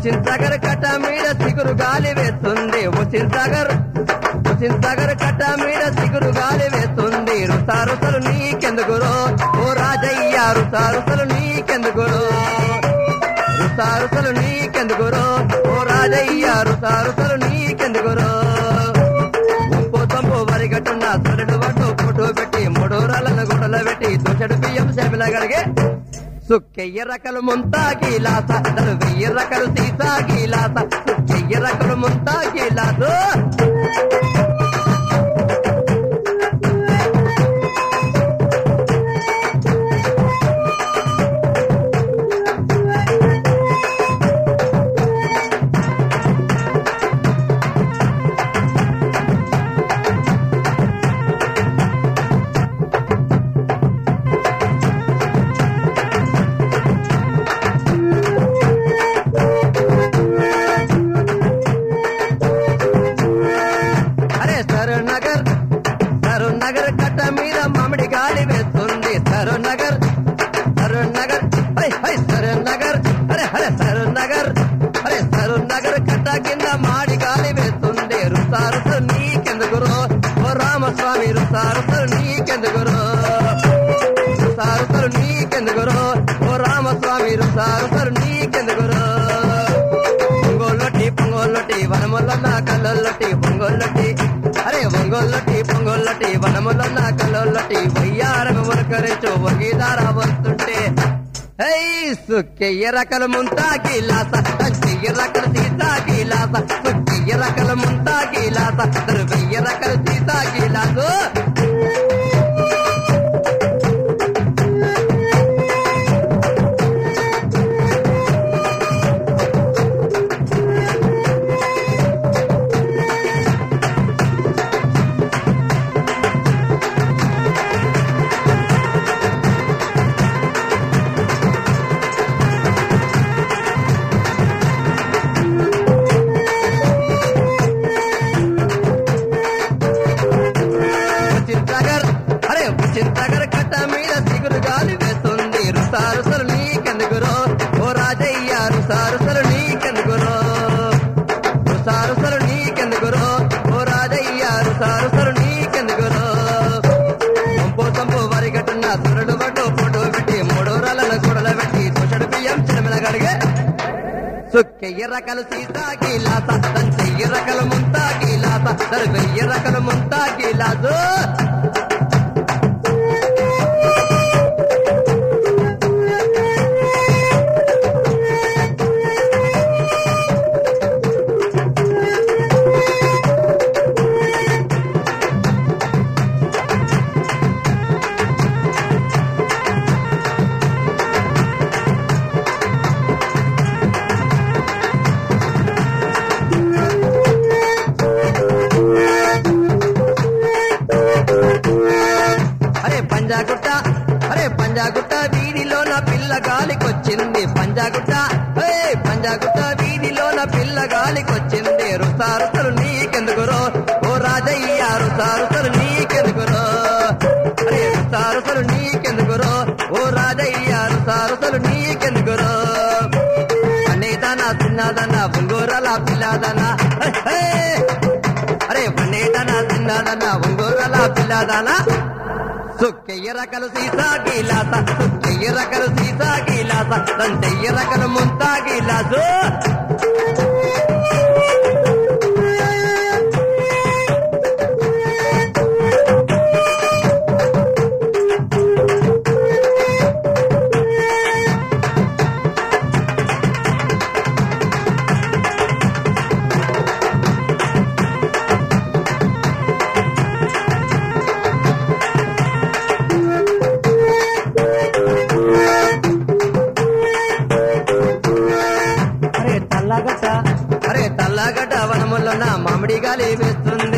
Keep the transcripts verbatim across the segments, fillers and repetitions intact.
హుస్సేన్ సాగర్ కట్ట మీద సిగురు గాలి వేస్తుంది హుస్సేన్ సాగర్ హుస్సేన్ సాగర్ కట్ట మీద సిగురు గాలి వేస్తుంది రుసారుసలు నీకెందుకురో ఓ రాజయ్య రుసారుసలు నీకెందుకురో రుసారుసలు నీకెందుకురో ఓ రాజయ్య రుసారుసలు నీకెందుకురో ఉప్పు తొంపు వరిగట్టున్న సొరడు వడ్డు ఫోటో పెట్టి మూడు రాళ్ళను గుడలు పెట్టి దోషడు బియ్యం సేపల గడిగే సుక్కెయ్య రకలు ముంతా గీలాస వెయ్యి రకలు సీసా గీలాస సుక్కెయ్య రకలు ముంతా గీలాసు స్వామి రుసారుసలు నీకెందుకురో రుసారుసలు నీకెందుకురో ఓ రామస్వామి రుసారుసలు నీకెందుకురో పొంగోళ్ళొట్టి పొంగోళ్ళొట్టి వనములన్న కళ్ళొల్లొట్టి పొంగోళ్ళొట్టి అరే పొంగోళ్ళొట్టి పొంగోళ్ళొట్టి వనములన్న కళ్ళొల్లొట్టి వయ్యారము వరకరించు వగీదార వస్తుంటే హై సుక్కెయ్య రకలు ముంతా గీలాస చెయ్య రకలు సీతా గీలాస సుక్కెయ్య రకలు ముంతా గీలాస వెయ్య రకలు సీతా గీలాసు చింతగర్ కట్ట మీద సిగురు గాలి వేస్తుంది రుసారుసలు నీకెందుకురో ఓ రాజయ్య రుసారుసలు నీకెందుకురో రుసారుసలు నీకెందుకురో ఓ రాజయ్య రుసారుసలు నీకెందుకురో పంపు తంపు వరిగట్టున్న సురడు వడ్డు పొడు పెట్టి మూడు రాళ్ళను గొడల పెట్టి దోషడు బియ్యం చిరమిల గడిగే సుక్కెయ్య రకలు సీతా గీలాస చెయ్యి రకలు ముంతా గీలాస వెయ్యి రకలు ముంతా గీలాసు పంజాగుట్ట అరే పంజాగుట్ట వీధిలో నా పిల్ల గాలికొచ్చింది పంజాగుట్ట ఏ పంజాగుట్ట వీధిలో నా పిల్ల గాలికొచ్చింది రుసారుసలు నీకెందుకురో ఓ రాజయ్య రుసారుసలు నీకెందుకురో అరే రుసారుసలు నీకెందుకురో ఓ రాజయ్య రుసారుసలు నీకెందుకురో అనేదానా తిన్నాదన్నా బొంగోరల పిల్లాదనా అరే పన్నేదనా తిన్నాదన్నా బొంగోరల పిల్లాదనా సుక్కెయ్య రకలు సీసా గీలాస సుక్కెయ్య రకలు సీసా గీలాస దంచెయ్య రకలు ముంతా గీలాసు తల్లగడ్డ వనములోన మామిడి గాలి వేస్తుంది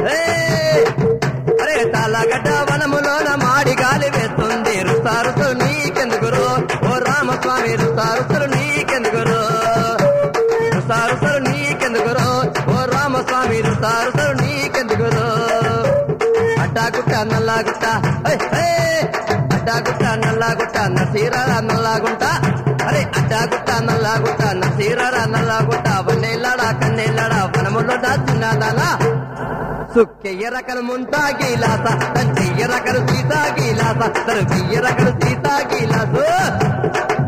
అరే తల్లగడ్డ వనములోన మాడి గాలి వేస్తుంది రుసారుసలు నీకెందుకురో ఓ రామస్వామి రుసారుసలు నీకెందుకురో రుసారుసలు నీకెందుకురో ఓ రామస్వామి రుసారుసలు నీకెందుకురో అడ్డాగుట్ట నల్లాగుట్ట అడ్డాగుట్ట నల్లాగుట్ట నసీరా నల్లాగుంట అరే అడ్డాగుట్ట నల్లాగుట్ట నసీరా నల్లా చూడదా చిన్నదానా సుక్కెయ్య రకలు ముంతా గీలాస తంచెయ్య రకలు సీతా గీలాస తరుకెయ్య రకలు సీతా గీలాసు